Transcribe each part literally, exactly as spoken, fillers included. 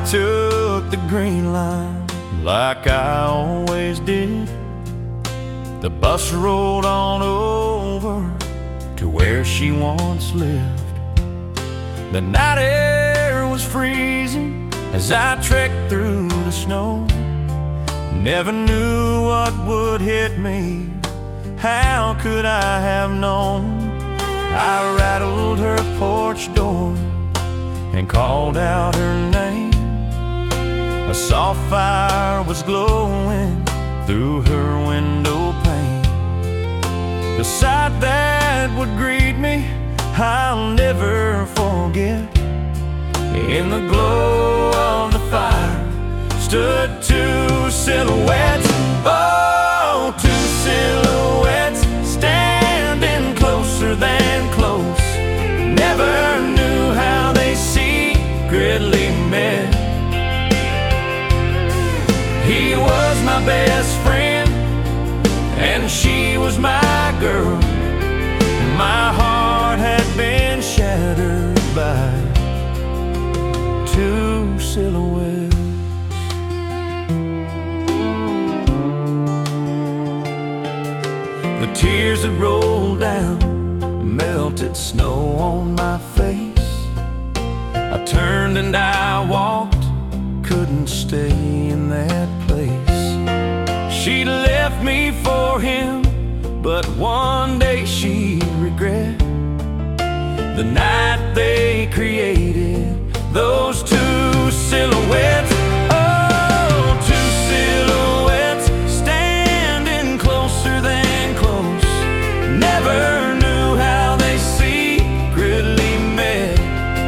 took the green line like I always did. The bus rolled on over to where she once lived. The night air was freezing as I trekked through the snow. Never knew what would hit me, how could I have known? I rattled her porch door and called out her name. A soft fire was glowing through her window pane. The sight that would greet me I'll never forget. In the glow of the fire stood two silhouettes. Oh, two silhouettes standing closer than close. Never knew how they secretly met. He was my best friend and she was my girl. My heart had been shattered by two silhouettes. The tears that rolled down melted snow on my face. I turned and I walked, couldn't stay in that place. She left me for him, but one day she'd regret the night they created those two silhouettes. Oh, two silhouettes standing closer than close. Never knew how they secretly met.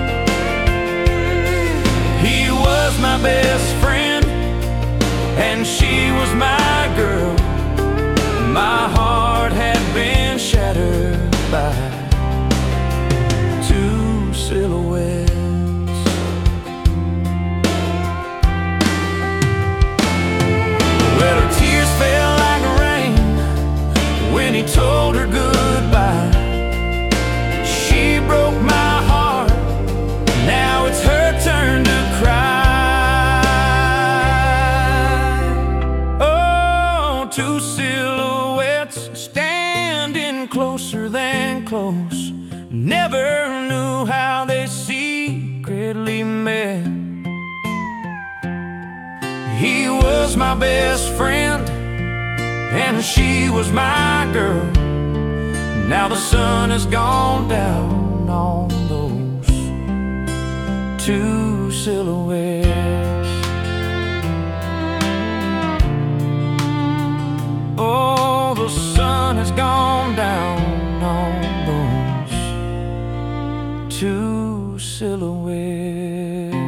He was my best friend and she was my girl. My heart had been shattered by two silhouettes. Well, her tears fell like rain when he told her goodbye. She broke my heart, now it's her turn to cry. Oh, two silhouettes standing closer than close. Never knew how they secretly met. He was my best friend and she was my girl. Now the sun has gone down on those two silhouettes. Oh, the sun has gone down on those two silhouettes.